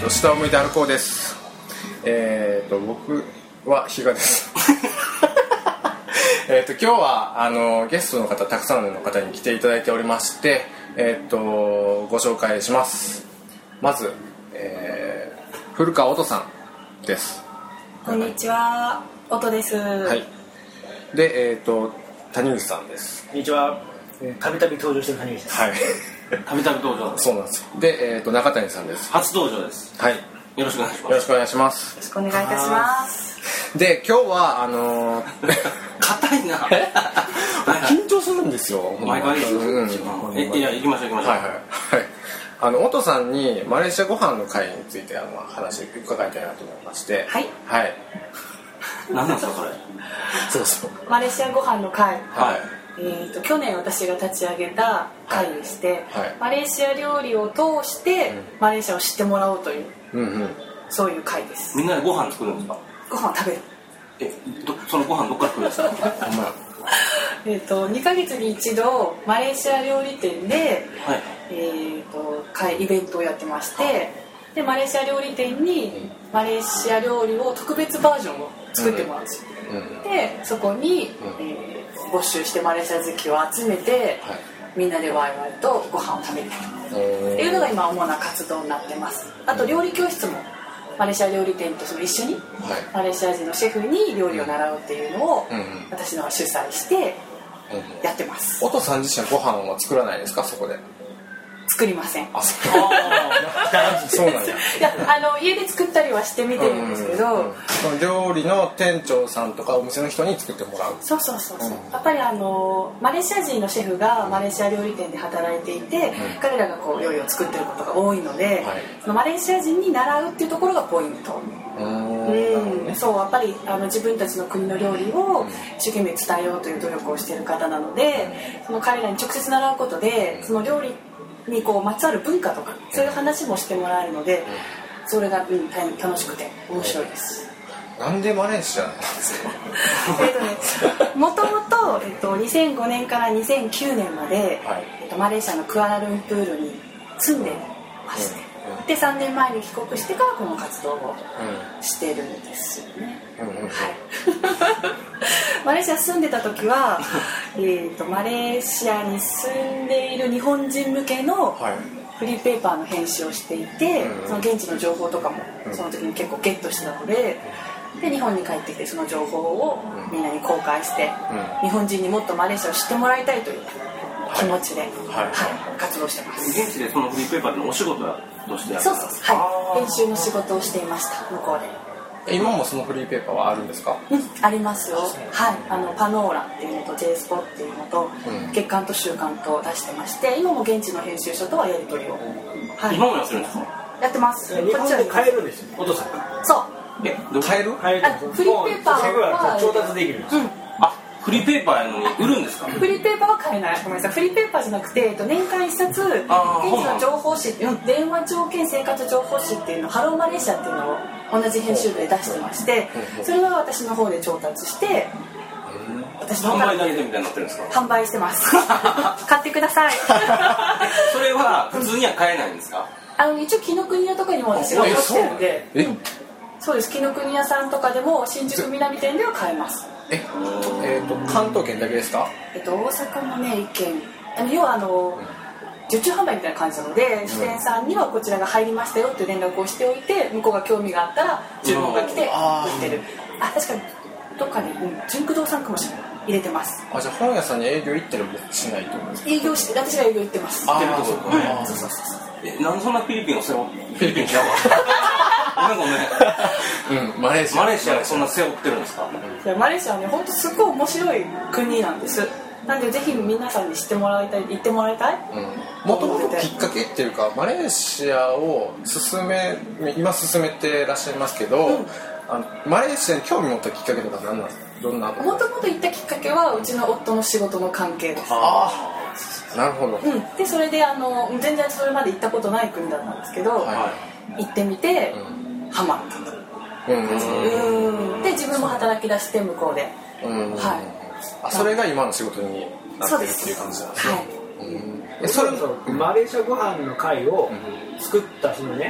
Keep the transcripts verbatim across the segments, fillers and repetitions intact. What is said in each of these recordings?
ー、と下を向いて歩こうです。えー、と僕は比嘉ですえと今日はあのゲストの方たくさんの方に来ていただいておりまして、えー、とご紹介します。まず、えー、古川音さんです。 こんにちは、音です。 はい。で、えー、と谷口さんです。 こんにちは。たびたび登場してる谷口です。 はい。 たびたび登場。 そうなんですよ。で、えー、と中谷さんです。 初登場です。 はい。 よろしくお願いします。 よろしくお願いします。 よろしくお願いいたします。 で、今日はあのー、 硬いな。 緊張するんですよ。 毎回。うん。え、いや、行きましょう行きましょう。 はいはい。はい。あの音さんにマレーシアご飯の会についてあの話伺いたいなと思いまして。 はい。 はい。 何なんですかそれ。 そうそう。 マレーシアご飯の会。 はい。 えー、と去年私が立ち上げた会でして、 はい、 マレーシア料理を通して、うん、マレーシアを知ってもらおうという、うんうん、そういう会です。 みんなでご飯作るんですか？ ご飯を食べる。 えどそのご飯どっから来るんですか？ えとにかげつに一度マレーシア料理店で、はい、えー、と会イベントをやってまして、はい、でマレーシア料理店にマレーシア料理を特別バージョンを作ってもらうんですよ、うんうん、でそこに、うんえー募集してマレーシア好きを集めて、はい、みんなでワイワイとご飯を食べるっていうのが今主な活動になってます。あと料理教室もマレーシア料理店とその一緒に、はい、マレーシア人のシェフに料理を習うっていうのを私の主催してやってます。 音さん自身はご飯は作らないですか？そこで作りません。 あ、そうそうなんや。 いや、あの家で作ったりはしてみてるんですけど、うんうんうん、料理の店長さんとかお店の人に作ってもらう。 そうそうそうそう、うん、やっぱりあのマレーシア人のシェフがマレーシア料理店で働いていて、うん、彼らがこう料理を作ってることが多いので、はい、そのマレーシア人に習うっていうところがポイント。うん、うん、そうやっぱりあの自分たちの国の料理を一生懸命伝えようという努力をしている方なので、その彼らに直接習うことでその料理にこうまつわる文化とかそういう話もしてもらえるので、それが、うん、大変楽しくて面白いです。 なんでマレーシアなんですか？ えっとね、もともと、えっと、にせんごねんからにせんきゅうねんまで、はいえっと、マレーシアのクアラルンプールに住んでまして、うん、でさんねんまえに帰国してからこの活動をしてるんですよね、うんうんうん、はいマレーシア住んでた時は、えー、とマレーシアに住んでいる日本人向けのフリーペーパーの編集をしていて、うん、その現地の情報とかもその時に結構ゲットしてたので、で日本に帰ってきてその情報をみんなに公開して、うん、日本人にもっとマレーシアを知ってもらいたいという気持ちで、はいはいはい、活動してます。 現地でそのフリーペーパーのお仕事としてやる？ そうそうそう、はい、編集の仕事をしていました向こうで。 今もそのフリーペーパーはあるんですか？ うん、ありますよ。はい、あのパノーラっていうのと J スポっていうのと、うん、月刊と週刊と出してまして、今も現地の編集所とはやり取りを、 はい、今もやってるんですか？ やってます。 日本で買えるんですよ、お父さんが。 そう。 え、買える？ 買える。フリーペーパーは調達できるんですよ。うん、 あ、フリーペーパーやのに売るんですか？ フリーペーパーは買えない。ごめんなさい。フリーペーパーじゃなくて、年間一冊現地の情報誌、電話条件生活情報誌っていうの、ハローマレーシアっていうのを同じ編集部で出してまして、それは私の方で調達して、 私の方から販売だけでみたいになってるんですか？ 販売してます。買ってください。 それは普通には買えないんですか？ あの一応紀ノ国屋とかにも私が持ってるんで、え、うん、そうです。紀ノ国屋さんとかでも新宿南店では買えます。 え、えーと関東圏だけですか？ えっと大阪のね一軒、あの要はあの、うん受注販売みたいな感じなので、支店さんにはこちらが入りましたよっていう連絡をしておいて、向こうが興味があったら注文が来て売ってる。あ、確かにどっかに、うん、純駆動さんかもしれない。入れてます。 あ、じゃあ本屋さんに営業行ってるもしないと思うんですか？ 営業して、私が営業行ってます。 行ってるところ、ね、 うん、そうそうそうそう。 え、なんでそんなフィリピンを背負ってフィリピン違うわ。ごめんごめん。うん、マレーシア。マレーシアそんな背負ってるんですか？ いや、マレーシアはね、本当すごい面白い国なんです。なんでぜひ皆さんに知ってもらいたい、行ってもらいたい。 もともときっかけっていうか、マレーシアを進め今進めてらっしゃいますけど、うん、あのマレーシアに興味持ったきっかけとか何なんですか？どんな？もともと行ったきっかけはうちの夫の仕事の関係です。 ああ、なるほど。 うん、でそれであの全然それまで行ったことない国だったんですけど、はい、行ってみて、うん、ハマったと。うんうん、で自分も働き出して向こうで、うん、はい。 あ、それが今の仕事になってるっていう感じなんですね。 はい、うん、それこそマレーシアご飯の会を作ったそのね、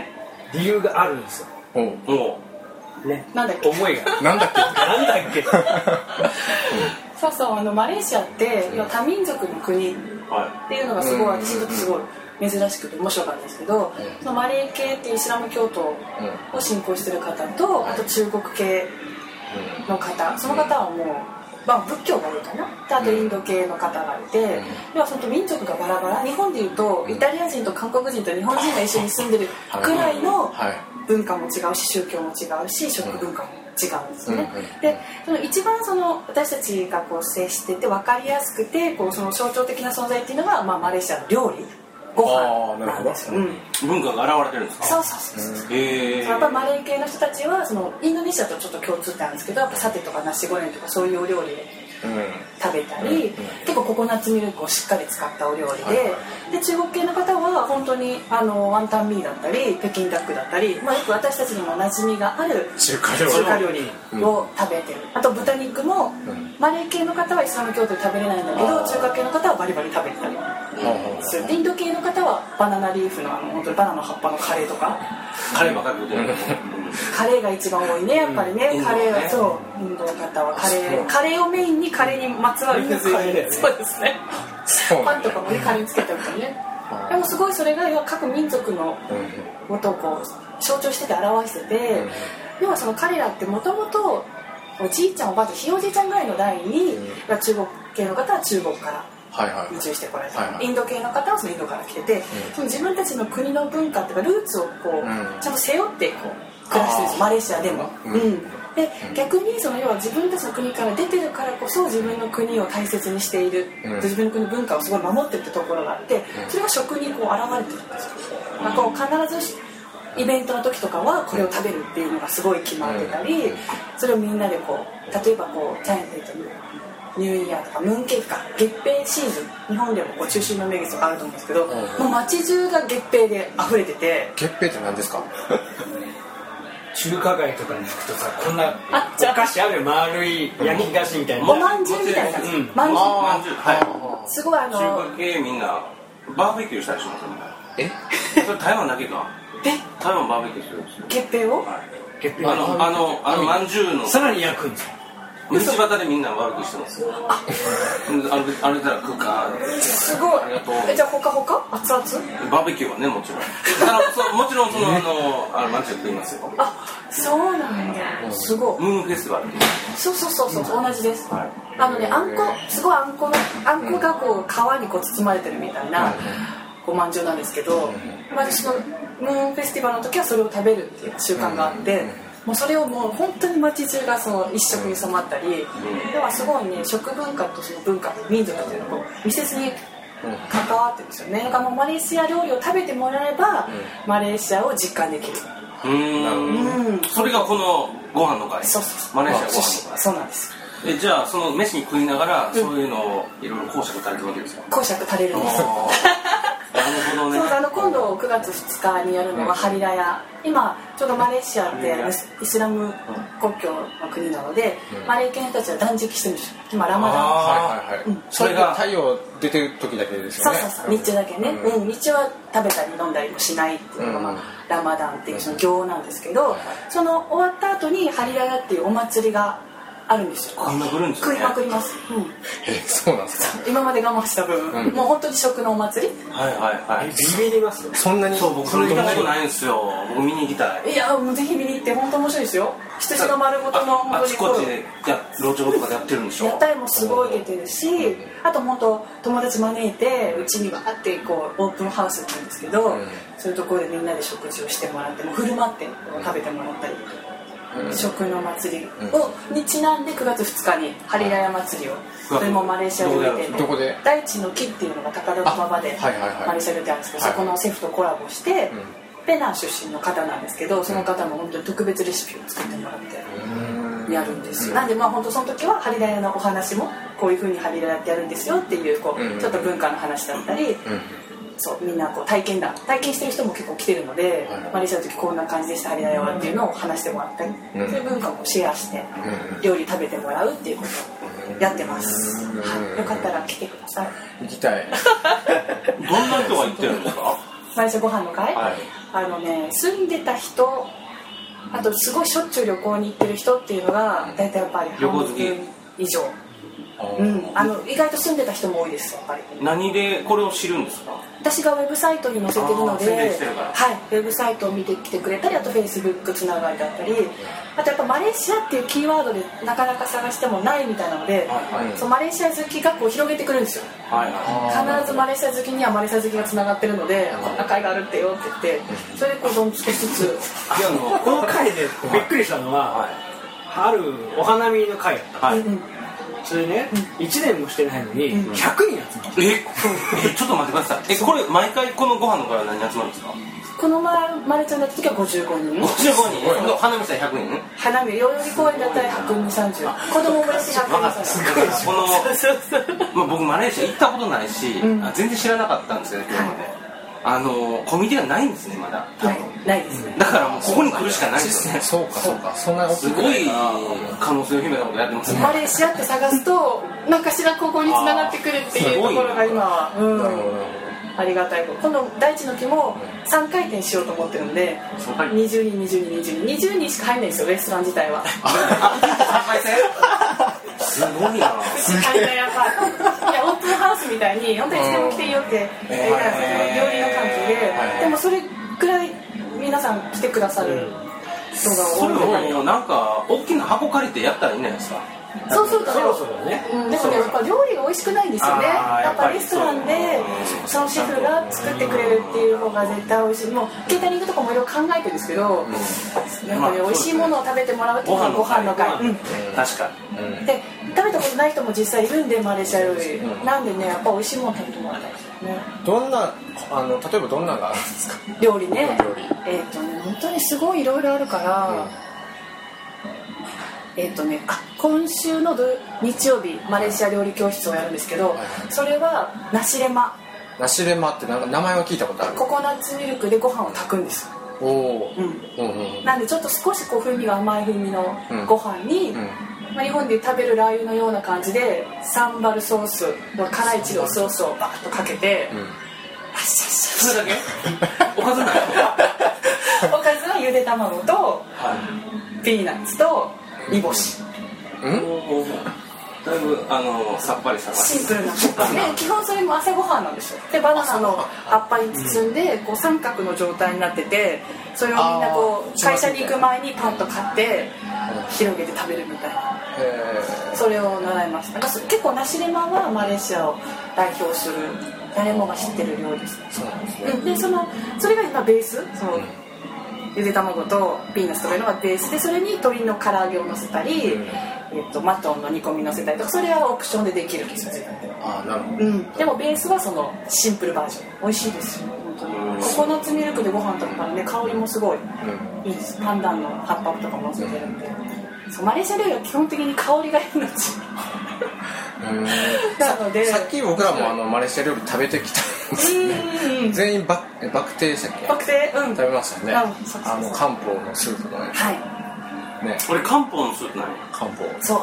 理由があるんですよ。 おうもね、なんだっけ思いがなんだっけなんだっけそうそう、あのマレーシアって多民族の国っていうのがすごい、私にとってすごい珍しくて面白かったんですけど、そのマレー系っていうイスラム教徒を信仰してる方と、あと中国系の方、その方はもう、まあ、仏教が多いかな、あとインド系の方がいて、要はその民族がバラバラ、日本でいうとイタリア人と韓国人と日本人が一緒に住んでるくらいの文化も違うし、宗教も違うし、食文化も違うんですよね。で、その一番その私たちがこう接してて分かりやすくて、こうその象徴的な存在っていうのが、まあ、マレーシアの料理、ご飯なんですよ。うん、 文化が現れてるんですか？ そうそうそうそう。 へえ。 やっぱマレー系の人たちはそのインドネシアとちょっと共通ってあるんですけど、やっぱサテとかナシゴレンとかそういうお料理で食べたり、結構ココナッツミルクをしっかり使ったお料理で、で中国系の方は本当にあのワンタンミーだったり北京ダックだったり、まあ、よく私たちにも馴染みがある中華料理中華料理を食べてる。あと豚肉もマレー系の方はイスラム教徒で食べれないんだけど、中華系の方はバリバリ食べてたりする。インド系の方はバナナリーフのあの本当にバナナの葉っぱのカレーとか、 カレーばかり食べてる。 カレーが一番多いね、やっぱりね。 うん、 カレーはそうインドの方はカレーカレーをメインにカレーにまつわるフーズ、ね、そうですね。パンとかもねカレーにつけてるからね。でもすごいそれが各民族のことをこう象徴してて表してて、要はその彼らってもともとおじいちゃんおばあちゃんひいおじいちゃんぐらいの代に、うん、中国系の方は中国から移住してこられた、はいはい、インド系の方はそのインドから来てて、うん、その自分たちの国の文化っていうかルーツをこう、うん、ちゃんと背負ってこう暮らしてるんです、マレーシアでも。うんうん、で逆にその要は自分たちの国から出てるからこそ自分の国を大切にしている、うん、自分の国の文化をすごい守ってるってところがあって、それが食にこう現れてるんですよ。まあ、こう必ずイベントの時とかはこれを食べるっていうのがすごい決まってたり、それをみんなでこう例えばこうチャイナでニューイヤーとかムーンケーキか月餅シーズン、日本でもこう中秋の名月とかあると思うんですけど、もう街中が月餅で溢れてて。 月餅って何ですか？ 中華街とかに行くとさ、こんなお菓子ある丸い焼き菓子みたいな、 おまんじゅうみたいな、 まんじゅう、はい、 すごいあの中華系みんなバーベキューしたりしますよね。え？それ台湾だけか。 え？ 台湾バーベキューするんですよ。 月餅を？はい、 月餅あのあのあのまんじゅうのさらに焼くんですよ。 道端でみんなバーベキューしてますよ。あ、あれだら食うか。 すごい。え、じゃあほかほか熱々？ バーベキューはね、もちろん。あのもちろんそのあのあのまんじゅう食いますよ。 あ、そうなんだ。すごい。 ムーンフェスティバル。 そうそうそうそう、同じです。はい、あのね、あんこすごいあんこのあんこがこう皮にこう包まれてるみたいなこうまんじゅうなんですけど、私のムーンフェスティバルの時はそれを食べるっていう習慣があって。もうそれをもう本当に街中がその一色に染まったり、ではすごいね、食文化とその文化民族っていうのを密接に関わってるんですよね。だからもうマレーシア料理を食べてもらえば、うん、マレーシアを実感できる。 うーん、うん、それがこのご飯の会。 そうそうそう、 マレーシアご飯の会。 そうなんです。 え、じゃあその飯に食いながら、うん、そういうのをいろいろ講釈垂れるわけですか？ 講釈垂れるんです。 なるほどね。 そう、あの今度くがつふつかにやるのがハリラヤ。今ちょうどマレーシアってイスラム国教の国なので、うん、マレー系の人たちは断食してるんですよ。今ラマダン。 はいはいはい。うん、それが太陽出てる時だけですよね。 そうそうそう、日中だけね。うん、うん、日中は食べたり飲んだりもしないっていうのが、まあ、うん、ラマダンっていうその行なんですけど、その終わった後にハリラヤっていうお祭りがあるんですよ。 食いまくるんですね。食いまくります。うん。 え、そうなんですか。 今まで我慢した分、うん、もう本当に食のお祭り。 はいはいはい。 ビビりますよ。 そんなに。 そう、僕それ行ったことないんですよ。僕見に行きたい。 いや、もうぜひ見に行って本当面白いですよ。羊の丸ごとの本当に。 あちこちでや路上とかでやってるんでしょ。 やったりもすごい出てるし、あと本当友達招いてうちにわってこうオープンハウスって言うんですけど、うん、そういうところでみんなで食事をしてもらって、もう振る舞って食べてもらったり。うん、食の祭りをにちなんでくがつふつかにハリラヤ祭りを、それもマレーシア料理店どこで大地の木っていうのが高田馬場でマレーシア料理店あるんですけど、そこのシェフとコラボして、ペナン出身の方なんですけど、その方も本当に特別レシピを作ってもらってやるんですよ。なんでまあ本当その時はハリラヤのお話もこういう風にハリラヤってやるんですよっていう、こうちょっと文化の話だったり、そうみんなこう体験談体験してる人も結構来てるので、はい、マレーシアの時こんな感じでしたハリラヤはっていうのを話してもらったり、うん、そういう文化もシェアして、うん、料理食べてもらうっていうことをやってます、うん、はい、よかったら来てください。 行きたい。 どんな人が行ってるんですか？ マレーシアご飯の会、 はい、 あのね住んでた人、あとすごいしょっちゅう旅行に行ってる人っていうのが大体やっぱり半分以上、うん、あの意外と住んでた人も多いですやっぱり。 何でこれを知るんですか？ 私がウェブサイトに載せてるので、はい、ウェブサイトを見てきてくれたり、あとフェイスブックつながりだったり、あとやっぱマレーシアっていうキーワードでなかなか探してもないみたいなので、はいはい、そうマレーシア好きがこう広げてくるんですよ、はいはい、必ずマレーシア好きにはマレーシア好きがつながってるので、こんな会があるってよって言って、それでこうどん少しずついやあのこの会でびっくりしたのは、はい、あるお花見の会だった、はい、うん、それね、うん、いちねんもしてないのにひゃくにん集まって、うん、 ええちょっと待ってください。えこれ毎回このご飯の会は何人集まるんですか？ このままれちゃんだった時はごじゅうごにん、 ごじゅうごにん、花見したらひゃくにん、 花見、代々木公園だったらひゃくにじゅう、さんじゅう、子供もいるしひゃくにじゅう、 すごいこの、まあ、僕マレーシア行ったことないし、うん、全然知らなかったんですけど今まで、はい、あのコミュニティがないんですねまだ。 ないないですね。 だからもうここに来るしかないですよね。 そうかそうか、そんなすごい可能性を秘めたことやってますね。 マレーシアって探すと何かしらここに繋がってくるっていうところが今は、うん、ありがたい。今度第一の期もさんかい転しようと思ってるんで、にじゅうにんにじゅうにんにじゅうにんにじゅうにんしか入んないんですよレストラン自体は。 すごいな。 やっぱいやオープンハウスみたいに本当にいつでも来ていいよってやりたいんですよ、料理の関係で。でもそれくらい皆さん来てくださる人が多い。 それをなんか大きな箱借りてやったらいいんじゃないですか。 そうするとね、 そろそろね、 うん、でもねやっぱ料理が美味しくないんですよね。やっぱレストランでそのシェフが作ってくれるっていう方が絶対美味しい。もうケータリングとかもいろいろ考えてるんですけど、うん、やっぱり美味しいものを食べてもらうっていうのがご飯の会、うん、 確かに、うん、 で食べたことない人も実際いるんでマレーシア料理、うん、なんでねやっぱ美味しいもの食べてもらいたいですよね。 どんなあの例えばどんなのがあるんですか？ 料理ね、料理えっ、ー、とね本当にすごいいろいろあるから、うん、えーとね、あ今週の日曜日マレーシア料理教室をやるんですけど、はいはい、それはナシレマ。 ナシレマってなんか名前は聞いたことある。 ココナッツミルクでご飯を炊くんですよ。おお、うんうんうん、なんでちょっと少しこう風味が甘い風味のご飯に、うんうん、まあ、日本で食べるラー油のような感じでサンバルソースの辛いチロソースをバーッとかけて、うん、 それだけおかずないおかずはゆで卵と、はい、ピーナッツと煮干し、 うん、だいぶあのさっぱりしたシンプルな食感で、基本それも朝ごはんなんですよ。でバナナの葉っぱに包んでこう三角の状態になってて、それをみんなこう会社に行く前にパンと買って広げて食べるみたいな、それを習いました。なんか結構ナシレマはマレーシアを代表する誰もが知ってる料理ですね。そうなんですね。でそのそれが今ベース、そのゆで卵とピーナッツとかいうのがベースで、それに鶏の唐揚げを乗せたり、うん、えー、とマトンの煮込み乗せたりとか、それはオプションでできるんですよ。 あ、なるほど、うん、 でもベースはそのシンプルバージョン。美味しいですよ本当に。ココナッツミルクでご飯とかね、香りもすごいいいです。パンダンの葉っぱとかも乗せてるんで、うん、そうマレーシア料理は基本的に香りが命なので、 さっき僕らもあのマレーシア料理食べてきたんですね。全員バクバクテーでしたっけ？ バクテー、うん、 食べましたね。あの漢方のスープのね。 はい。 ね、これ漢方のスープなの？ 漢方。 そう。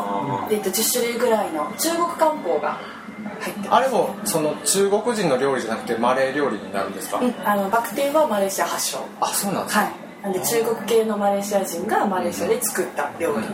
えっとじゅっしゅるいぐらいの中国漢方が入ってます。 あれもその中国人の料理じゃなくてマレー料理になるんですか？ うん、あのバクテーはマレーシア発祥。 あ、そうなんですか。 はい。なんで中国系のマレーシア人がマレーシアで作った料理。うん、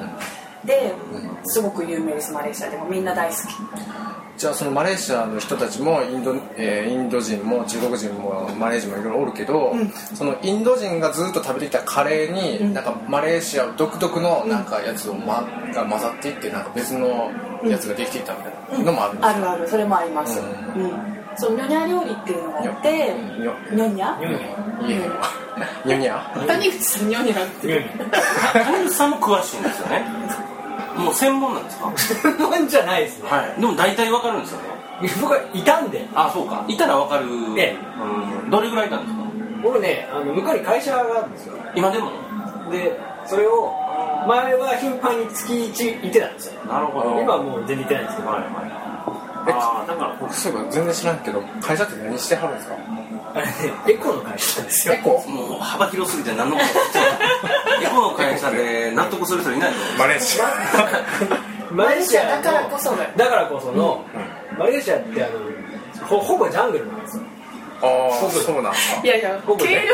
で、すごく有名です。マレーシアでもみんな大好き。 じゃあそのマレーシアの人たちもインド、えー、インド人も中国人もマレー人もいろいろおるけど、うん、そのインド人がずっと食べてきたカレーに、うん、なんかマレーシア独特のなんかやつを、ま、が混ざっていってなんか別のやつができていったみたいなのもあるんですか？ うんうん、あるある、それもあります。うんうん、そうニョニャ料理っていうのがあって、ニョニャニョニャニョニャ谷口さんニョニャって谷口さんも詳しいんですよね。もう専門なんですか？ 専門じゃないですね。 はい。でも大体わかるんですよね。 僕はいたんで。 あ、そうか。いたらわかる。ね、うん。どれぐらいいたんですか？ 僕ね、あの向こうに会社があるんですよ。 今でも。 で、それを前は頻繁に月いち行ってたんですよ。 なるほど。 今はもう全然行ってないんですけど。はいはい。 ああ、だから僕そういえば全然知らんけど、会社って何してはるんですか？ あれね、エコの会社なんですよ。 エコ？ もう幅広すぎて何のことエコの会社で納得する人いないの？ マレーシアマレーシアだからこそだからこその、うん、マレーシアってあの ほ, ほぼジャングルなんですよ。 ああ、そうなんですか。 いやいや、軽量そうでも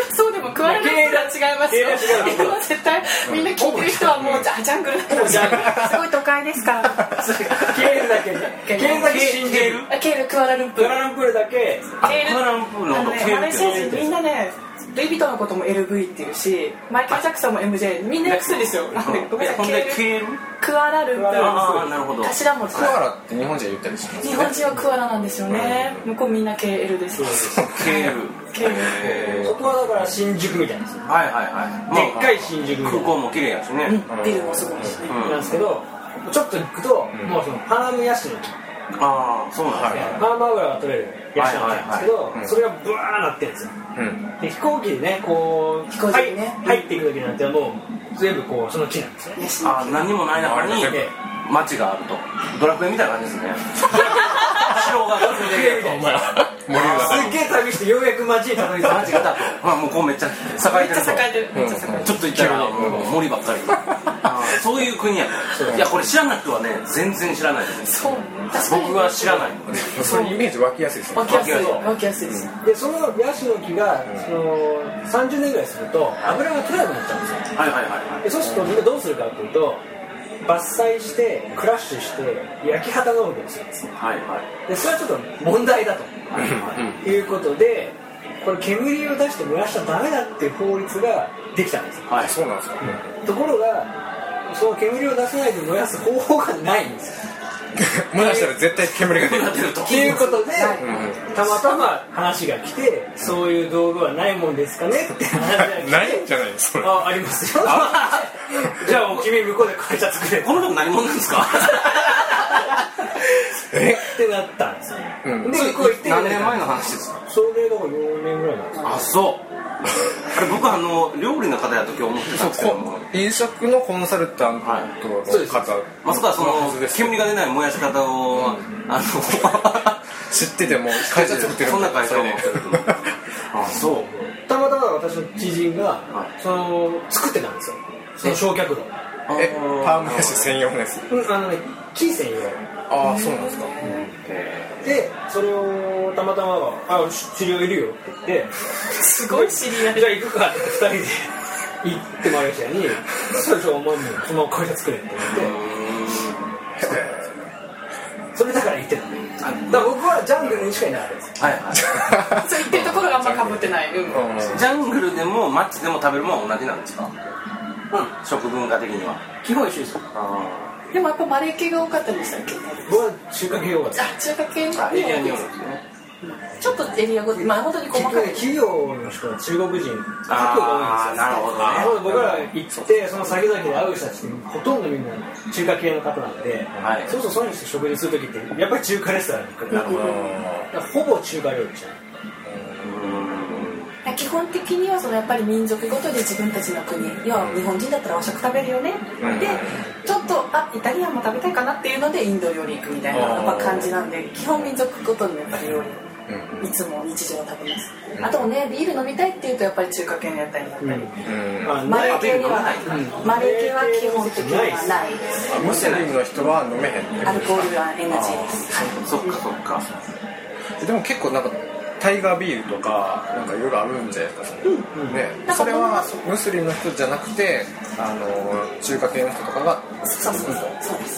もうクアラルンプールは違いますよ。でも絶対みんな聞いてる人はもうジャジャングルなんですよ。すごい都会ですから。 ケールだけね。ケールだけ信じる。 ケールクアラルンプール。 クアラルンプールだけ。 クアラルンプールのケールマレーシア人みんなね。ルイ・ヴィトンのことも エルブイ っていうし、マイケル・ジャクソンも エムジェー、みんな X ですよ。なんでごめんなさい。 ケールクアラルンプール。 ああ、なるほど。 頭文字。 クアラって日本人は言ったりしますね。 日本人はクアラなんですよね。向こうみんな ケーエル です。 ケール。 ケール。 そこはだから新宿みたいですよ。 はいはいはい。 でっかい新宿みたいな。 空港も綺麗やしね。 ビルもすごいしね。 なんですけど、ちょっと行くともうそのパナムヤシの木。 ああ、そうなんですね。 パナム油が取れるヤシの木なんですけど、それがブワーなってるんですよ。で飛行機でねこう飛行機でね入っていく時なんてもう全部こうその木なんですよ。 ああ、何もない中に街があると。ドラクエみたいな感じですね。城がドラクエみたいな。 すっげえ旅してようやく街にたどり着いた。 街がだと。まあ向こうめっちゃ栄えてると。 めっちゃ栄えてる。めっちゃ栄えてる。 ちょっと行ったら森ばっかり。そういう国やと。いやこれ知らない人はね全然知らないです。 そう。 僕は知らない。 そういうイメージ湧きやすいですね。 湧きやすい。湧きやすいです。 でそのヤシの木がそのさんじゅうねんぐらいすると油が取れなくなっちゃうんですよ。 はいはいはい。 でそうするとみんなどうするかというと伐採してクラッシュして焼き畑農業をするんですよ。 はいはい。 でそれはちょっと問題だということでこれ煙を出して燃やしちゃダメだっていう法律ができたんですよ。 はい、そうなんですか。 ところがその煙を出さないで燃やす方法がないんですよ。 燃やしたら絶対煙が出るということで、たまたま話が来てそういう道具はないもんですかねって話が来てないんじゃないですか。 あ、ありますよ。じゃあもう君向こうで会社作れ。 この人何者なんですか。 えってなったんですよ。でこう言って何年前の話ですか。 それだからよねんぐらいなんですか。 あ、そう。あれ僕はあの料理の方やと今日思ってたんですけども、 飲食のコンサルタントの方、 まさかその煙が出ない燃やし方をあの知ってても会社作ってる。 そんな会社を持ってる。あ、そう。 たまたま私の知人がその作ってたんですよ。その焼却炉。 え、パームヤシ専用のやつ。 あのね、木専用。 ああ、そうなんですか。 で、それをたまたま「あ、知り合いいるよ」って言ってすごい知り合い。 じゃあ行くかってふたりで行ってマレーシアに「それじゃあお前もその会社作れ」って言ってそれだから行ってたね。だから僕はジャングルにしかいなかったです。 はいはい。 そう言ってるところがあんま被ってない。 ジャングルでもマッチでも食べるものは同じなんですか。うん、食文化的には基本一緒ですよ。 でもやっぱマレー系が多かったんでしたっけ。 僕は中華系が多かった。 あ、中華系。 あ、エリアによるんですね。 ちょっとエリアごと、まあ本当に細かい。 企業の人は中国人、各国が多いんですよ。 なるほどね。 僕ら行ってその先々で会う人たちってほとんどみんな中華系の方なんで、はい、そうそうそういう人食事する時ってやっぱり中華レストランに来る。なるほど。ほぼ中華料理じゃない。 基本的にはそのやっぱり民族ごとで自分たちの国、要は日本人だったら和食食べるよね、うん、でちょっとあイタリアンも食べたいかなっていうのでインド料理行くみたいなやっぱ感じなんで基本民族ごとにやっぱり料理いつも日常食べます、うん、あとねビール飲みたいっていうとやっぱり中華系の屋台になったり、うんうん、マレー系にはない、うん、マレー系は基本的にはないです。 ムスリムの人は飲めへん、ね、 アルコールは エヌジー です。 そっかそっか。 でも結構なんかタイガービールとかなんかいろいろあるんじゃないですか、うんうんね、それはムスリムの人じゃなくてあの中華系の人とかがそうそうそうです。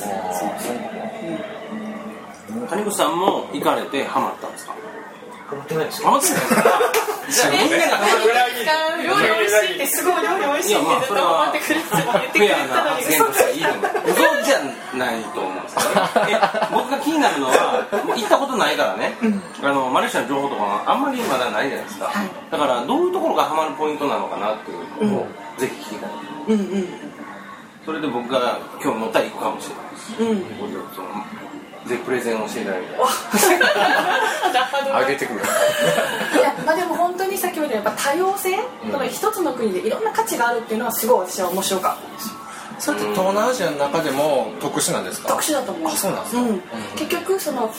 谷口さんも行かれてハマったんですか。 ハマってないですよ。 ハマってないですか。じゃあみんながハマって料理美味しいってすごい料理美味しいってずっと思ってくれて言ってくれたのに嘘じゃないと思うんですよ。え僕が気になるのはもう行ったことないからね、うん、あのマレーシアの情報とかあんまりまだないじゃないですか、はい、だからどういうところがハマるポイントなのかなっていうのを、うん、ぜひ聞きたい、うんうん、それで僕が今日乗ったら行くかもしれないです、うん、そのぜひプレゼンをしていただいて上げてくる。 いや、まあ、でも本当に先ほどやっぱ多様性、うん、一つの国でいろんな価値があるっていうのはすごい私は面白かったです。 それって東南アジアの中でも特殊なんですか。 特殊だと思う。 あ、そうなんですか、 うん、結局その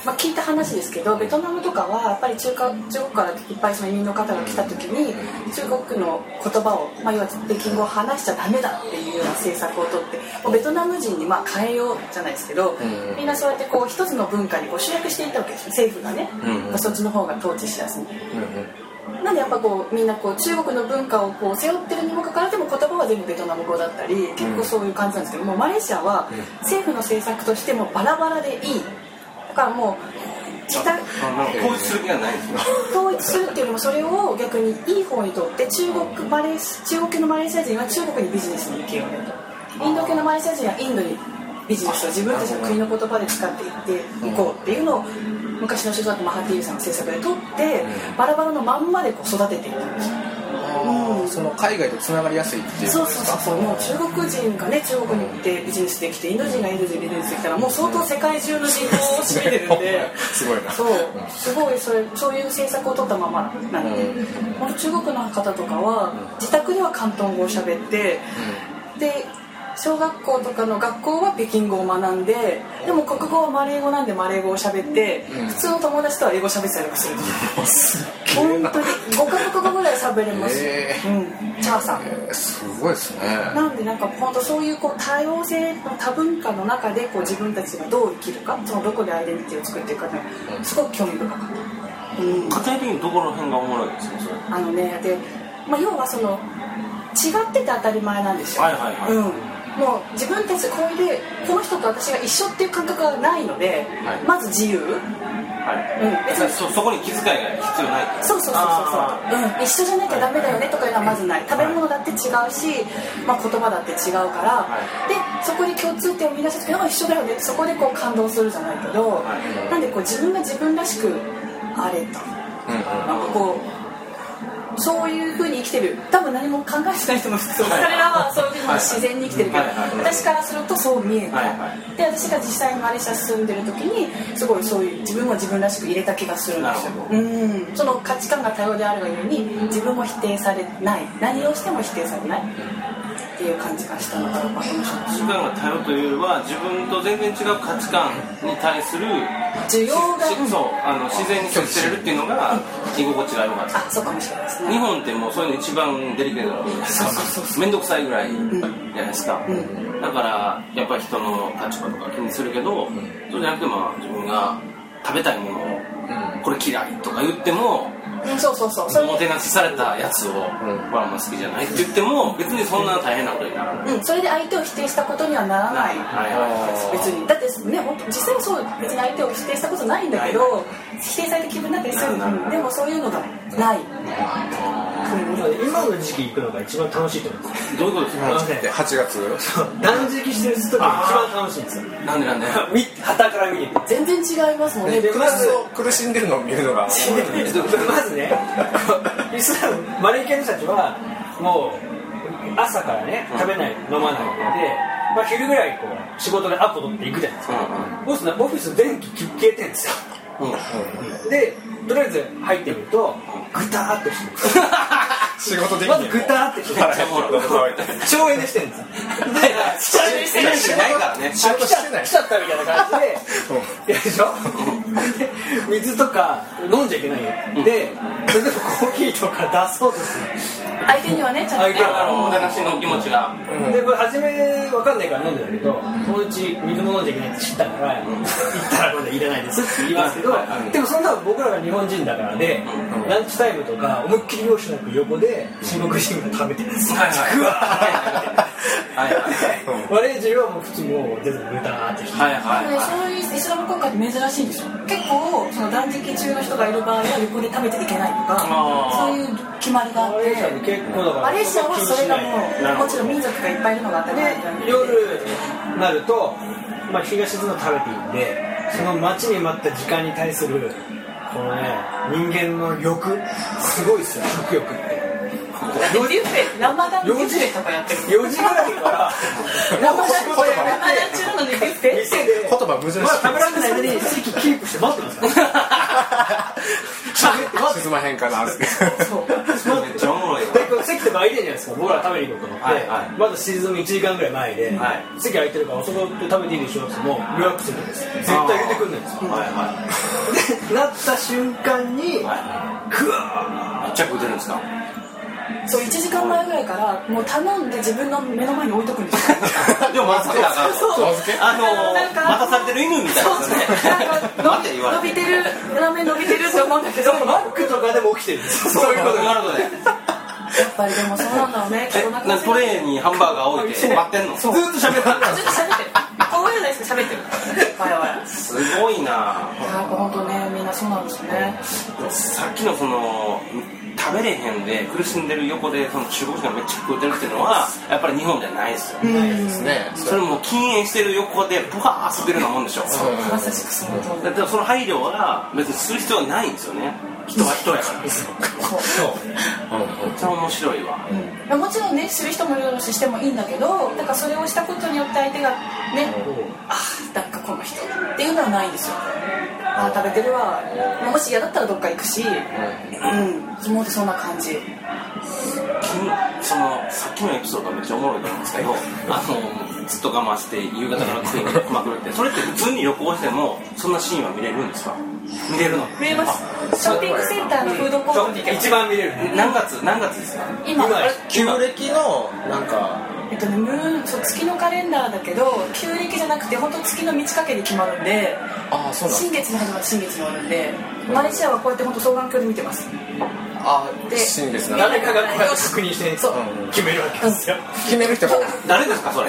まあ、聞いた話ですけどベトナムとかはやっぱり中華中国からいっぱいその移民の方が来た時に中国の言葉を、まあ、要は北京語を話しちゃダメだっていうような政策をとってもうベトナム人にまあ変えようじゃないですけど、みんなそうやってこう一つの文化にこう集約していったわけですよ政府がね、まあ、そっちの方が統治しやすい。なんでやっぱこうみんなこう中国の文化をこう背負ってるにもかかわらずも言葉は全部ベトナム語だったり結構そういう感じなんですけどもマレーシアは政府の政策としてもバラバラでいいだからもう自宅統一する気はないんですよ。 統一するっていうよりもそれを逆にいい方にとって中国マレーシ中国系のマレーシア人は中国にビジネスに行けよねとインド系のマレーシア人はインドにビジネスを自分たちの国の言葉で使っていっていこうっていうのを昔の首相だったマハティールさんの政策で取ってバラバラのまんまでこう育てていったんですよ。 うん、その海外とつながりやすいっていうことですか。 そうそうそうもう中国人がね中国に行ってビジネスできてインド人がインド人でビジネスできたらもう相当世界中の人口を占めてるんですごいなそうすごいそれそういう政策を取ったままなので、うん、この中国の方とかは自宅では広東語を喋って、うん、で小学校とかの学校は北京語を学んででも国語はマレー語なんでマレー語を喋って、うん、普通の友達とは英語喋ってたりもする本当にごカ国語ぐらい喋れます、えーうん、チャーさん、 えー、すごいですね。 なんでなんか本当そういうこう多様性の多文化の中でこう自分たちがどう生きるかそのどこでアイデンティティを作っていくかってすごく興味深かった、うん、 家庭的にどこら辺がおもろいですかそれ。 あのねで、まあ、要はその違ってて当たり前なんですよ。 はいはいはい、 うんもう自分たちこれでこの人と私が一緒っていう感覚がないので、はい、まず自由、 はいうん、別に そ, そこに気遣いが必要ないそうそうそうそう、うん、一緒じゃなきゃダメだよねとかいうのはまずない食べ物だって違うし、まあ、言葉だって違うから、はい、でそこに共通点を見出した時に一緒だよねってそこでこう感動するじゃないけど、はい、なんでこう自分が自分らしくあれと、うんうん、なんかこうそういう風に生きてる多分何も考えてない人もそう、はい、彼らはそういう風に自然に生きてるけど、はいはい、私からするとそう見える、はいはい、で私が実際にマレーシア住んでる時にすごいそういう自分も自分らしく入れた気がするんですよ。うんその価値観が多様であるがゆえに自分も否定されない何をしても否定されないっていう感じがしたのが面白い。 価値観が多様というよりは自分と全然違う価値観に対する需要が、うん、 そうあの自然に接せれるっていうのが居心地が良かった。 あそうかもしれないですね。 日本ってもうそういうの一番デリケートなのです面倒くさいぐらいじゃないですか、うん、だからやっぱり人の立場とか気にするけど、うん、そうじゃなくてまあ自分が食べたいものを、うん、これ嫌いとか言ってもうん、そうそうそうそれおもてなしされたやつを、うん、これはあんま好きじゃないって言っても別にそんな大変なことにならない、 うん、それで相手を否定したことにはならない、はい、別にだってね本当実際はそう別に相手を否定したことないんだけど、はい、否定された気分になったりするのでもそういうのがない、 今の時期行くのが一番楽しいと思います。 どういうことですか？ はちがつ断食してる人が一番楽しいんですよ。 なんでなんで旗から見ると全然違いますもんね。 苦しそう苦しんでるのを見るのがまずねイスラムマレー系の人たちはもう朝からね食べない飲まないので、まあ、昼ぐらいこう仕事でアポ取って行くじゃないですか、うんうん、オフィスオフィス電気消えてるんですよ、うんうん、でとりあえず入ってみるとグターっとしてる仕事できまずグターってしてる省エネしてるんですよで省エネしてないからね仕事してない来ちゃったみたいな感じでやるでしょで水とか飲んじゃいけないよ、うん、で例えばコーヒーとか出そうとする相手にはねちゃんと相手はおもてなしの気持ちが、 うん、でこれ初め分かんないから飲んでたけどそのうち水も飲んじゃいけないって知ったから、うん、行ったらこれいらないですって言いますけど、うん、でもそんな僕らが日本人だからで、うん、ランチタイムとか思いっきり用意しなく横で中国人が食べてるんですよ、はいはいはい、マレー人はもう普通もう全部グターってして、 はいはいはい、そういうイスラム国家って珍しいんですよ。結構その断食中の人がいる場合は横で食べていけないとかそういう決まりがあってマレーシアはそれがもうもちろん民族がいっぱいいるのがあったり夜になると、まあ、日が沈むの食べていいんでその待ちに待った時間に対するこのね人間の欲すごいですよ食欲ってビュッフェラマダンビュッフェとかやってるよじぐらいからラマダン中なのにビュッフェ店で言葉難しい、 まあ、食べられないのに席キープして待ってますから沈まへんかなってそうめっちゃおもろいよ席とか空空いてるじゃないですか。僕ら食べに行こうと思って、はいはい、まず沈むいちじかんぐらい前で、はい、席空いてるからそこで食べていいでしょってもう予約するんです。絶対入れてくんないんですよ。はいはい、でなった瞬間に、はい、グワーめっちゃ食うてるんですか。 そういちじかんまえぐらいからもう頼んで自分の目の前に置いとくんですよ。 でも待ってたからあの待たされてる犬みたいですよね。 なんか伸びてるラーメン伸びてるって思うんだけどマックとかでも起きてるんですよ。 そういうことなるほどね。 やっぱりでもそうなんだろうね。 えトレーにハンバーガー置いて待ってんの。 ずっと喋ってる。ずっと喋ってる。こういうのですか喋ってる。わやわや。 すごいな。 やっぱ本当ねみんなそうなんですね。 さっきのその食べれへんで苦しんでる横でその中国人がめっちゃ食うてるっていうのはやっぱり日本じゃないですよ。 ないですね。 それも禁煙してる横でブワー吸ってるようなもんでしょ。 まさしくその通り。 だってその配慮は別にする必要はないんですよね。人は人やから。そうそう。めっちゃ面白いわ。 うん、もちろんねする人もいるししてもいいんだけど、だからそれをしたことによって相手がね、あなんかこの人っていうのはないんですよ。あ食べてるわ。もし嫌だったらどっか行くし、うん、もうそんな感じ。 そのさっきのエピソードがめっちゃおもろいと思うんですけど、あのずっと我慢して夕方から食いにまくるって、それって普通に旅行してもそんなシーンは見れるんですか？見れるの？ 見れます。ショッピングセンターのフードコートに行けば一番見れる。 何月何月ですか？ 今旧暦のなんかえっとねムーンそう月のカレンダーだけど旧暦じゃなくて本当月の満ち欠けで決まるんで、 あそうなん新月に始まる新月に終わるんで、マレーシアはこうやって本当双眼鏡で見てます。 あで新月な誰かがこうやって確認して決めるわけですよ。 決める人が誰ですかそれ？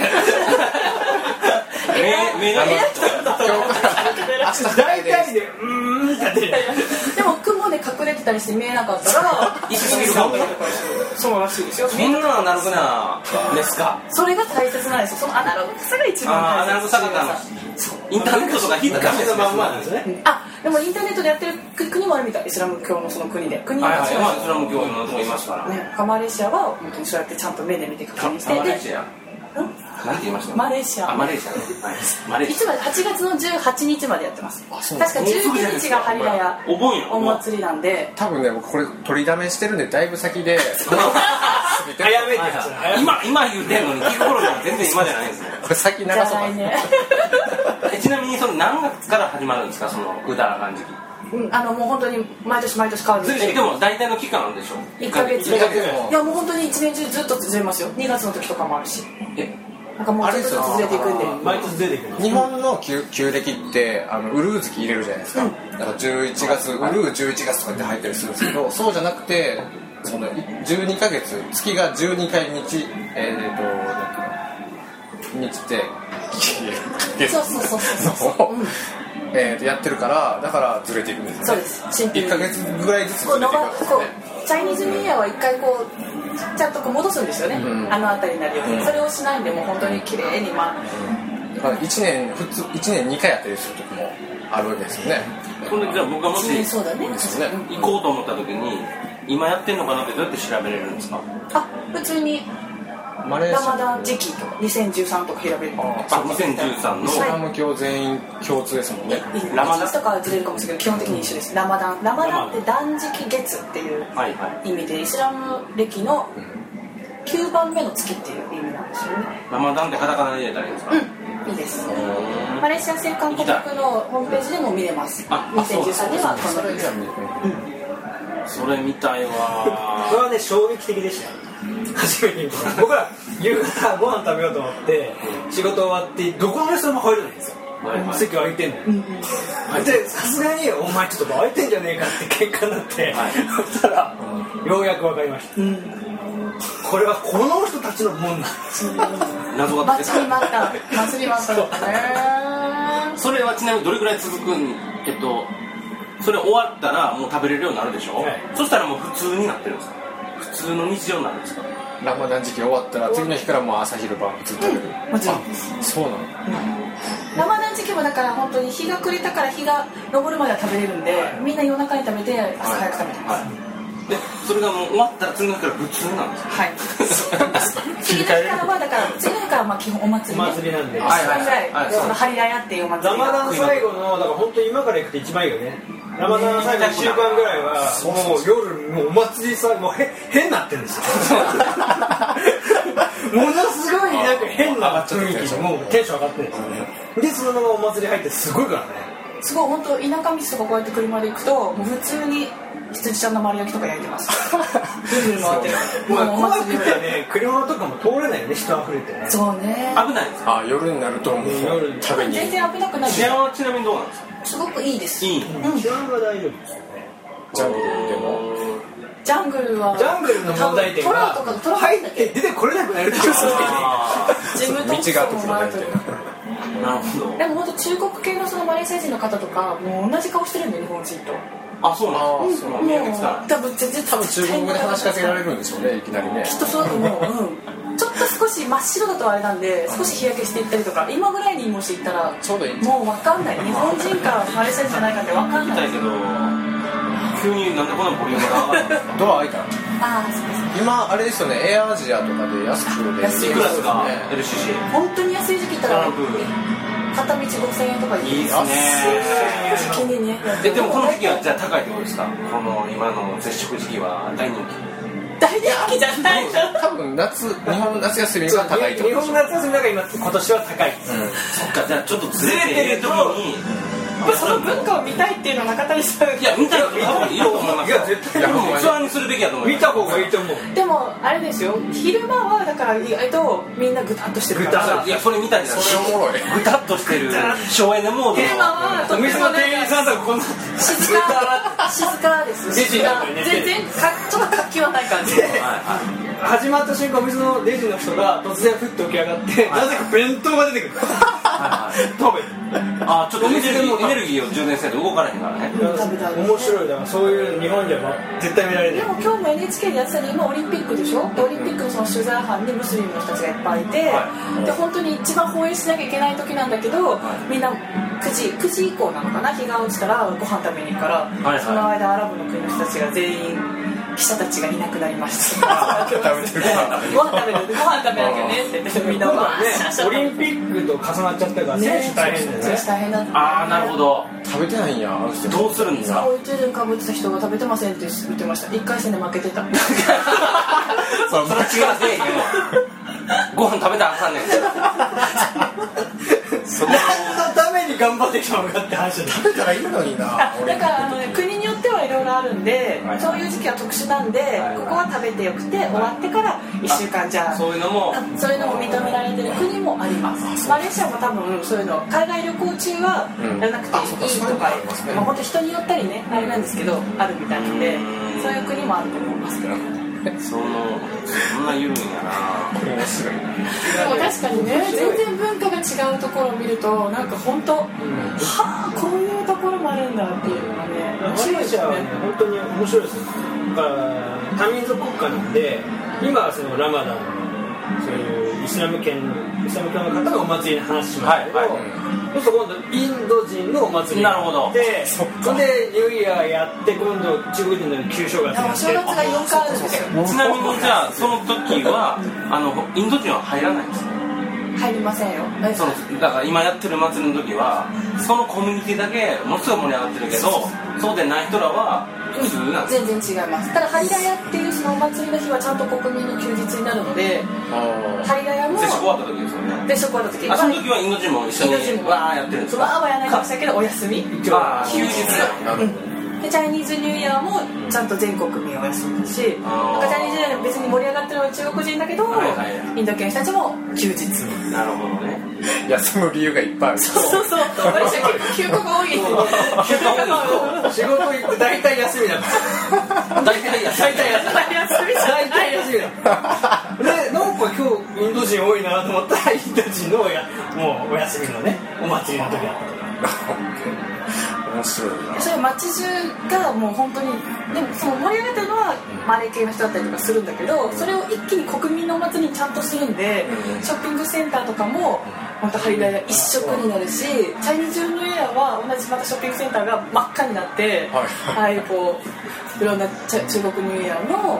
目目が今日から明日大体でうーんってやってる。 でも雲で隠れてたりして見えなかったら行き過ぎるかも。 そうらしいですよ。 みんなアナログなですか？ それが大切なんですよ。そのアナログさが一番大切。 アナログさがインターネットとか引いたらダメですよ。 まんまなんですね。 あでもインターネットでやってる国もあるみたい。イスラム教のその国で国はいはい、まあイスラム教のとこいますからね。マレーシアは本当にそうやってちゃんと目で見て確認して。 マレーシアなんて言いました？ マレーシア。 あマレーシア。マレーシア。 いつまではちがつのじゅうはちにちまでやってます。確かじゅうくにちがハリラヤお盆やお祭りなんで。 多分ね僕これ取りだめしてるんでだいぶ先で早めて今今言うてんのに聞く頃には全然今じゃないんですね。 これ先長そうかね。 ちなみにその何月から始まるんですかそのうだらかん時期？ うん、あのもう本当に毎年毎年変わるんで。 でも大体の期間あるでしょ。 いっかげつ。いやもう本当に一年中ずっとずれますよ。にがつの時とかもあるし。え、なんかもうちょっとずつずれていくんで。 毎年ずれていく。 日本の旧旧暦ってあのウルー月入れるじゃないですか。うん、だからじゅういちがつウルーじゅういちがつとかって入ったりするんですけど、そうじゃなくてそのじゅうにかげつ月がじゅうにかい日えー、っと日ってそうそうそうそうそう。うんえー、やってるからだからずれていくんですよね。 そうです。いっかげつぐらいずつずれていくんですよね。 チャイニーズニューイヤーは一回こうちゃんとこう戻すんですよね、うん、あの辺りになるように、うん、それをしないんでもう本当に綺麗にまあ、 うん、いちねん普通いちねんにかいやったりする時もあるわけですよね。 それじゃあ僕がもし、 そうだね、 行こうと思った時に今やってんのかなってどうやって調べれるんですか？ あ、普通にラマダン時期とかにせんじゅうさんとか調べる。 あ、にせんじゅうさんのイスラム教全員共通ですもんね。 ラマダンとかはずれるかもしれないけど基本的に一緒です。ラマダンラマダンって断食月っていう意味でイスラム暦のきゅうばんめの月っていう意味なんですよね。 ラマダンってカタカナで入れたらいいんですか？ うん、いいです。マレーシア政官国のホームページでも見れます。にせんじゅうさんにはこの日。 それ見たいわ。 これはね衝撃的でした。初めて僕ら夕方ご飯食べようと思って仕事終わってどこのレストランも入れないんですよ、はいはい、席空いてんの、うんうん、でさすがにお前ちょっと空いてんじゃねえかって喧嘩になって、はい、そしたら、うん、ようやく分かりました、うん、これはこの人たちのもんなんですよ。 謎が待ちに待った待ちに待ったそれはちなみにどれくらい続くんえっとそれ終わったらもう食べれるようになるでしょ、はい、そしたらもう普通になってるんですか？普通の日常になるんですか？ ラマダン時期終わったら次の日からもう朝昼晩普通に食べる、 うん、もちろんそうなの、うん、 ラマダン時期もだから本当に日が暮れたから日が昇るまでは食べれるんで、はい、みんな夜中に食べて朝早く食べてます、はいはい、 でそれがもう終わったら次の日から普通なんですか？ はい次の日からはだから次の日からまあ基本お祭り、ね、 お祭りなんでいっしゅうかんぐらい、はいはいはい、そのハリラヤっていうお祭りラマダン最後のだから本当に今から行くと一番いいよね。 ラマダンの最後いっしゅうかんぐらいはもう夜もうお祭りさもうへ変になってるんですよものすごいなんか変な雰囲気でもうテンション上がってるんですよねでそのままお祭り入ってすごいからねすごい本当田舎道とかこうやって車で行くともう普通に羊ちゃんの丸焼きとか焼いてますぐるぐる回ってるまあ怖くてね車とかも通れないよね人溢れてねそうね危ないですかあ夜になるともう夜食べに全然危なくない治安はちなみにどうなんですかすごくいいですいい、 うん、 治安は大丈夫ですよねジャングルでもジャングルはジャングルの問題点が入って出てこれなくなるっていう自分の道があってくれないみたいななるほどでも本当中国系のそのマレーシア人の方とかもう同じ顔してるんで日本人とあそうなんですか、 うん、もう多分全然多分中国語で話しかけられるんでしょうねいきなりねきっとそうだと思う、うん、ちょっと少し真っ白だとあれなんで少し日焼けしていったりとか今ぐらいにもし行ったらちょうどいいもう分かんない日本人かマレーシア人じゃないかって分かんないけど急になんでこんなボリュームが上がるんドア開いたのああそうです今あれですよねエアアジアとかで安くで安いいくらですか エルシーシー本当に安い時期行ったら片道ごせんえんとかでいいですね時期にねえでもこの時期はじゃあ高いってことですかこの今の接触時期は大人気大人気じゃないじゃん多分夏日本の夏休みが高いってことでしょ日本の夏休みだから今今年は高い、うん、 そっかじゃあちょっとずれている時にその文化を見たいっていうのは中谷さんいや見たい人多分いると思いますよいや絶対ツアーにするべきだと思います見た方がいいと思うでもあれですよ昼間はだから意外とみんなグタッとしてるからいやそれ見たいじゃないそれおもろいグタッとしてる省エネモード昼間はお店の店員さんとかこんな静か静かです静か全然かちょっと活気はない感じで始まった瞬間お店のレジの人が突然ふっと起き上がってなぜか弁当が出てくる食べるあちょっとエネルギーエネルギーを充電せないと動かれへんからね面白いだからそういう日本じゃ絶対見られないでも今日も エヌエイチケー でやってたの今オリンピックでしょオリンピックのその取材班にムスリムの人たちがいっぱいいて、はい、で本当に一番放映しなきゃいけない時なんだけど、はい、みんなくじくじ以降なのかな日が落ちたらご飯食べに行くから、はいはい、その間アラブの国の人たちが全員記者たちがいなくなりました食べてるご飯食べるご飯食べなきゃねって言ってみんなはオリンピックと重なっちゃったから選手大変だよね選手大変だった、ね、 ああなるほど食べてないんやどうするんですかそう手でかぶってた人が食べてませんって言ってましたいっかい戦で負けてたそれは違うせえへんご飯食べたらあかんねんそのために頑張ってきたのかって話で食べたらいいのになだからあの、ね、国によってはいろいろあるんで、はい、そういう時期は特殊なんで、はい、ここは食べてよくて、はい、終わってからいっしゅうかんじゃあそういうのもそういうのも認められてる国もありますマレーシアも多分そういうの海外旅行中はやらなくていいとか、うん、まあ、本当人によったりねあれなんですけどあるみたいなのでそういう国もあると思いますけどそのそんな緩いんやな面白いなでも確かにね全然文化が違うところを見るとなんか本当、うん、はあこういうところもあるんだっていうのがね面白いですよね本当に面白いですよだから多民族国家なんで今はそのラマダンそういうイスラム圏イスラム教の方のお祭りの話しますけど、はいはい、そう今度インド人のお祭りなるほどでそれでニューイヤーやって今度中国人の旧正月やってお正月がよんかいあるんですよちなみにじゃあその時はあのインド人は入らないんですか入りませんよそのだから今やってる祭りの時はそのコミュニティだけものすごい盛り上がってるけどそうでない人らは普通なんです、 うん、全然違いますただハリラヤっていうそのお祭りの日はちゃんと国民の休日になるのでハリラヤも接触終わった時ですよね接触終わった時あその時はインド人も一緒にわーやってるんですかわーはやらないかもしれないけどお休みあ休日なるほどでチャイニーズニューイヤーもちゃんと全国民お休みだしなんかチャイニーズニューイヤー別に盛り上がってるのは中国人だけど、はいはい、インド系の人たちも休日なるほどね休む理由がいっぱいあるそうそうそう私は結構休暇が多い休暇が多い仕事行って大体休みだから大体休み大体休みだでなんか今日インド人多いなと思ったらインド人のやもうお休みのねお祭りの時だった面白いなそういう街中がもう本当にでもその盛り上がってるのはマレー系の人だったりとかするんだけどそれを一気に国民のお祭りにちゃんとするんでショッピングセンターとかも本当ハリラヤ一色になるしチャイニーズニューイヤーは同じまたショッピングセンターが真っ赤になってああいうこういろんな中国ニューイヤーの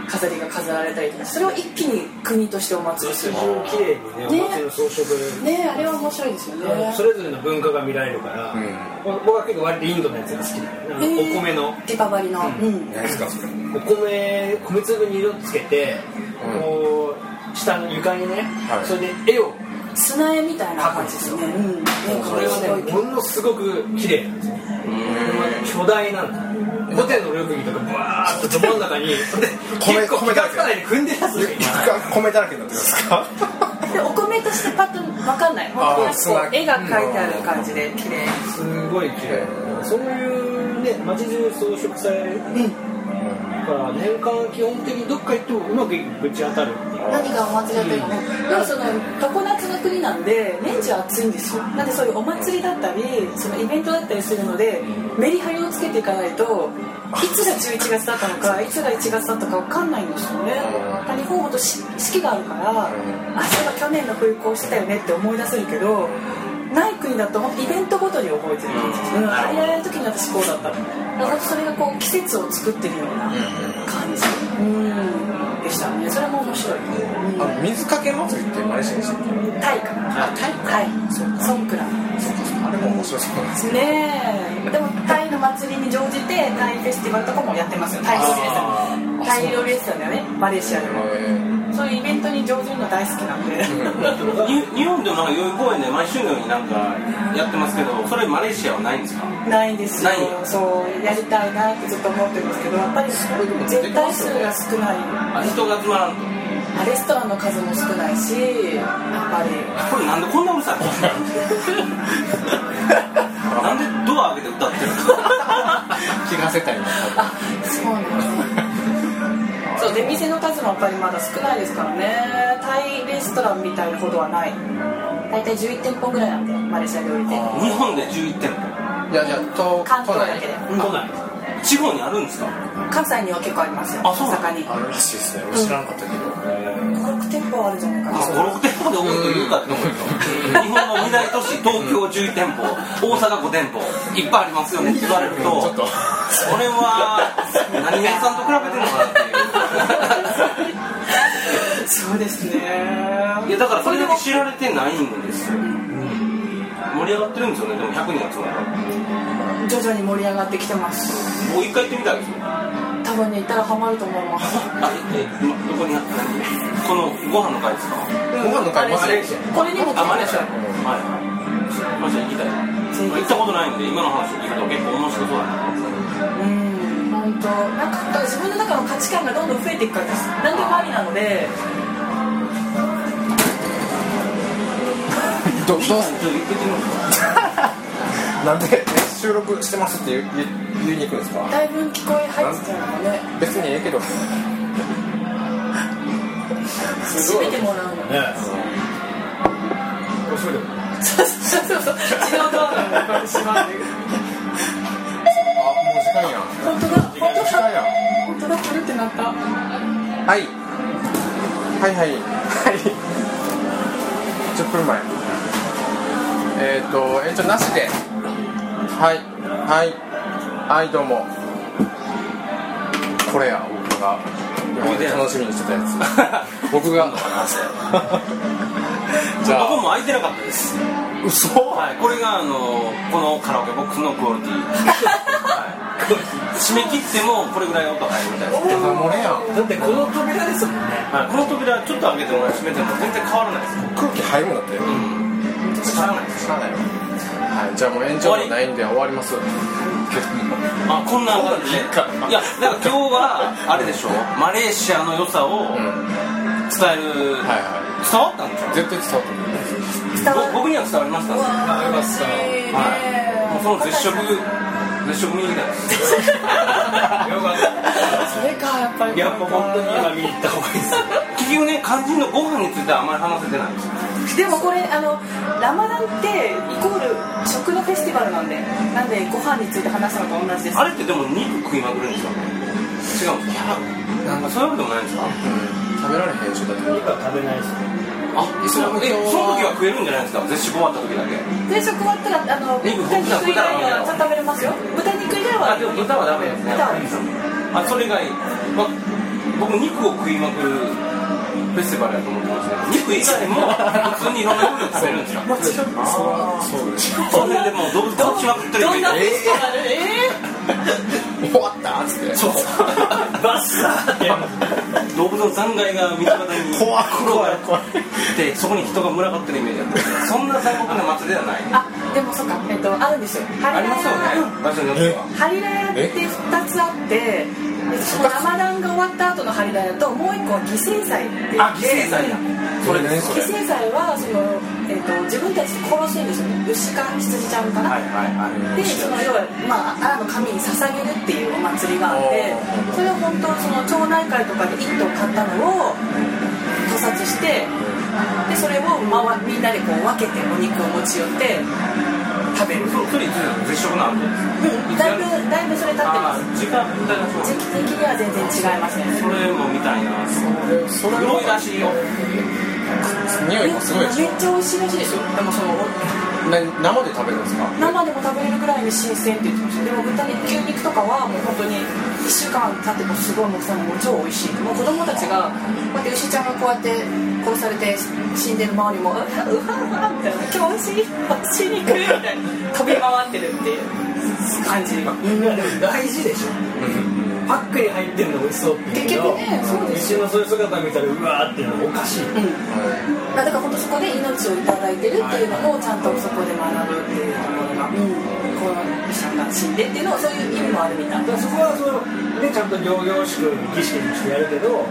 飾りが飾られたりとか、それを一気に国としてお祭りする。 綺麗にね、お祭りの装飾ね、ね、あれは面白いですよね。 それぞれの文化が見られるから、うん、僕は結構割とインドのやつが好きだよね、お米のディパバリの、うん、 何ですかそれ。 お米米粒に色つけて、うん、こう下の床にね、はい、それで絵を砂絵みたいな感じですよね。うん、 それはね、ものすごく綺麗なんですよ。巨大なんだ。ホテルの緑とかブワーッとど真ん中に米米だらけで組んでやつ米だらけになってますか。 でお米としてパッと分かんない。本当にこう絵が描いてある感じで綺麗。 すごい綺麗。そういうね、街中装飾される。だから年間基本的にどっか行ってもうまくぶち当たるっていう。 何がお祭りだったりも、でもその常夏の国なんで年中暑いんですよ。なんでそういうお祭りだったりそのイベントだったりするのでメリハリをつけていかないといつがじゅういちがつだったのかいつがいちがつだったか分かんないんですよね。日本ほど四季があるからあ、そういえば去年の冬こうしてたよねって思い出せるけどない国だと本当イベントごとに覚えてるんですよ、うん、あれやる時に私こうだったのだからそれがこう季節を作ってるような感じ、うん、でしたね。それも面白い、うん、 あの水かけ祭りってマレーシアでしたっけ。 タイかな。 あ、タイか、 はい、ソンクラあれも面白そうなんですね。 ねえ、でもタイの祭りに乗じてタイフェスティバルとかもやってますよ。タイ料理レストラン、タイ料理レストランだよね、マレーシアでも。そういうイベントに乗じるの大好きなんで日本でもなんか代々木公園で毎週のようになんかやってますけど、それマレーシアはないんですか。 ないんですよ。そうやりたいなってずっと思ってるんですけど、やっぱり絶対数が少ない。 あ、人が集まらんと。 レストランの数も少ないし、やっぱりこれなんでこんなうるさいのなんでドア開けて歌ってるの聞かせたりも。 あ、そうなんですね。そうで、店の数もやっぱりまだ少ないですからね。タイレストランみたいなほどはない。大体じゅういち店舗ぐらいなんで、マレーシア料理店。 日本でじゅういち店舗。 いやいや、と関東だけで。 都内。地方にあるんですか。 関西には結構ありますよ。 あ、そう。 大阪にあるらしいですね。知らなかったけど。 ご、ろく店舗あるじゃないかな。 ご、ろく店舗で多いと言うかって思うと、日本の二大都市、東京じゅういち店舗、大阪ご店舗、いっぱいありますよねって言われると、ちょっとそれは何名さんと比べてるのかなっていう。 そうですね。 いやだからそれだけ知られてないんですよ。盛り上がってるんですよね。でもひゃくにん集まる。 徐々に盛り上がってきてます。 もう一回行ってみたいですよ。 多分ね、行ったらハマると思います。 あ、え、どこにあったの？このご飯の会ですか？ ご飯の会マレーシア。 これにも来てマレーシア。はい。マレーシア行きたい。行ったことないんで今の話を聞くと結構面白そうだな。 うん、本当。なんか自分の中の価値観がどんどん増えていくからです。何でもありなので。 どどうなんで収録してますって言い言いに行くんですか。 だいぶ聞こえ入ってたのね。 別にええけど閉めてもらうのね。 そうそうそう、自動ドアがこうやって閉まってる。 あ、もう時間やん。 本当だ、本当だ、 時間やん。 本当だ、くるってなった。 はいはいはいはいじゅっぷんまええっ、ー、と延長なしではいはいはいどうもこれや僕が楽しみにしてたやつ僕がじゃあ僕も空いてなかったです。 嘘、 はい、これがあのこのカラオケボックスのクオリティ、はい、締め切ってもこれぐらい音入るみたいです。 漏れやん。 だってこの扉ですもんね、 はい、この扉ちょっと開けてもら閉めても全然変わらないです。 空気入るんだって、うん、しゃあないしゃあないよ。はい、じゃあもう延長もないんで終わります。 あ、こんな感じで、いやだから今日はあれでしょ、マレーシアの良さを伝える、うん、はいはい、伝わったんですよ。 絶対伝わったんです。 僕には伝わりましたね。 伝わりました。 はい。もうその絶食絶食見に行きたいです。よかった。 それかやっぱり。 やっぱ本当に今見に行った方がいいです。 結局ね、肝心のご飯についてはあんまり話せてないんですよ。 でもこれあのラマダンってイコール食のフェスティバルなんで、なんでご飯について話したのと同じです。 あれってでも肉食いまくるんですよ。違うんですか。なんかそういうわけでもないんですか。うん、食べられへんしだって。 肉は食べないですね。 あ、イスラム教はその時は食えるんじゃないですか。絶食終わった時だけ。 絶食終わったらあの肉豚肉以外は食べれますよ。豚肉以外は。 あ、でも豚はダメですね。 豚はです。 あ、それ以外、ま、ご僕肉を食いまくるフェスティバルだと思ってますね。肉以外も普通にいろんな料理を食べるんですか？ もちろんそうです。 それでもう動物殺しまくってるどんなフェスティバル？えー、終わったっつって。 そうバッサーって動物の残骸が道端に怖い怖い怖いでそこに人が群がってるイメージだった。そんな残酷な祭りではない。 あ、でもそうか、えっとあるんですよ。 ありますよね。場所によっては。 ハリラヤってふたつあって。そのラマダンが終わった後のハリダヤともう一個は犠牲祭ってあ、犠牲祭だ。 それね、それ犠牲祭はその、えー、と自分たちで殺してるんですよね。牛か羊ちゃんかな、 はいはいはい、 でその要は、まあ、アラの神に捧げるっていうお祭りがあって、それを本当その町内会とかで一頭買ったのを屠殺して、でそれを、まあ、みんなでこう分けてお肉を持ち寄って食べる。 それ絶食なの？ うん、だいぶだいぶそれ経ってます。 時間みたいな。 時期的には全然違いますね。 それも見たいな。それ黒いらしいよ。 匂いもすごいでしょ。 めっちゃ美味しいらしいですよ。でもそのな生で食べるんですか？ 生でも食べれるぐらいに新鮮って言ってました。でも豚肉牛肉とかはもう本当にいっしゅうかん経ってもすごいもうそのもう超美味しい。もう子供たちがこうやって牛ちゃんがこうやって殺されて死んでる周りもうわうわうわみたいな今日美味しい美味しい肉みたいな飛び回ってるっていう感じ。 いやでも大事でしょ。パックに入ってるの美味しそうっていうけど、 結局ね、そうですよ。牛のそういう姿見たらうわーっていうのおかしい。うん 、だから本当そこで命をいただいてるっていうのをちゃんとそこで学ぶっていうところが、うん、この牛が死んでっていうのはそういう意味もあるみたいな。 そこはその、ね、ちゃんと仰々しく儀式にしてやるけど、うん、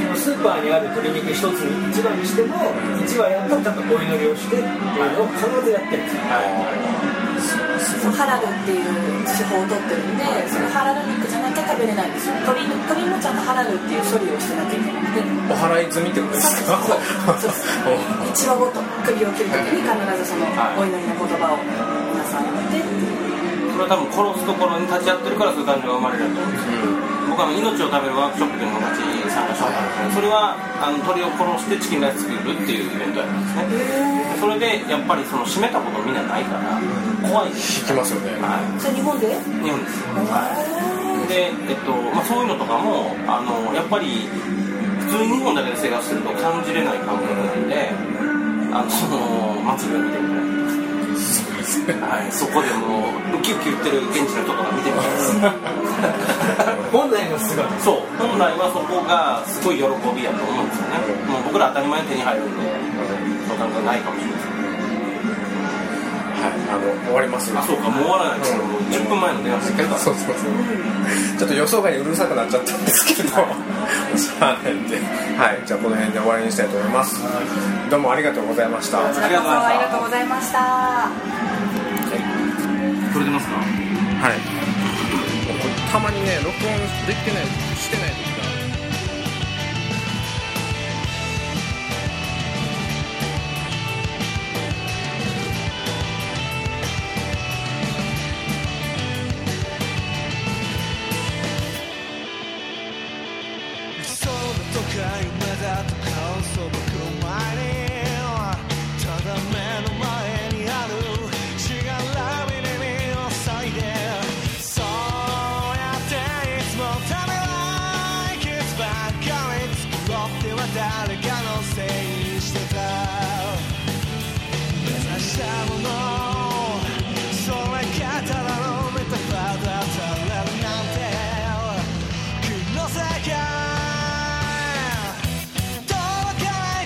そのスーパーにある鶏肉一つに一番にしても一羽やったらちゃんとお祈りをしてっていうのを必ずやってるんですよ。 そのハラルっていう手法を取ってるんで、そのハラル肉じゃなきゃ食べれないんですよ。鶏鶏もちゃんとハラルっていう処理をしてなきゃいけなくて、 お祓い済みってことですか？ いちわごと首を切るときに必ずそのお祈りの言葉を皆さん言ってっていう。 それは多分殺すところに立ち会ってるからそういう感情が生まれると思うんですけど、僕は命を食べるワークショップというのを昔参加したことあるんですけど、それはあの鳥を殺してチキンライス作るっていうイベントやったんですね。それでやっぱりその締めたことみんなないから怖いです。 聞きますよね。 はい、それ日本で？ 日本です。はい。で、えっとまあ、そういうのとかもあのやっぱり普通に日本だけで生活してると感じれない感覚なんで、あのその祭りを見てみたい。はい、そこでもうウキウキ言ってる現地の人とか見てみたいです本来の姿。 そう、本来はそこがすごい喜びやと思うんですよね。もう僕ら当たり前に手に入るんでそう感覚ないかもしれないです。 はい、あの終わりますよ。 あ、そうか、もう終わらないですけど、うん、じゅっぷんまえの電話してた。 そうそうそうちょっと予想外にうるさくなっちゃったんですけどしゃあないんで、はい、じゃあこの辺で終わりにしたいと思います。どうもありがとうございました。 こちらこそありがとうございました。 撮れてますか？ はい。たまにね、録音できてない、してない時が届かない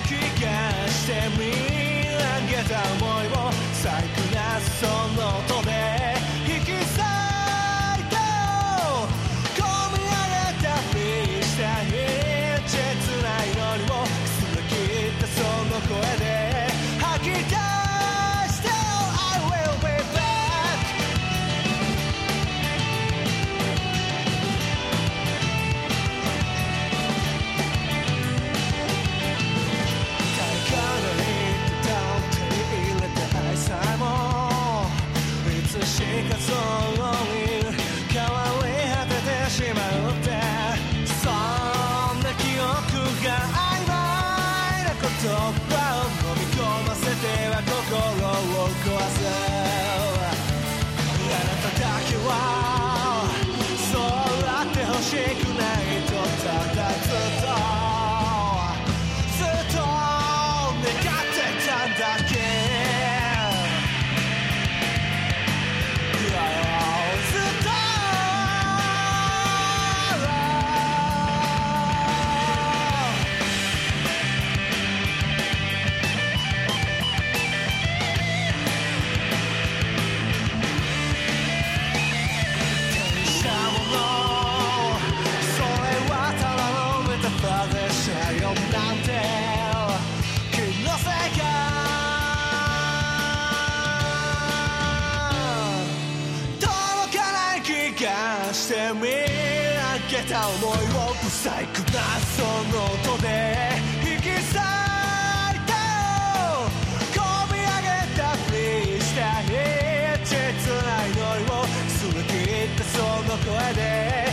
げた想いを不細工なその音で引き裂いた込み上げたふりした切ない祈りを澄み切ったその声で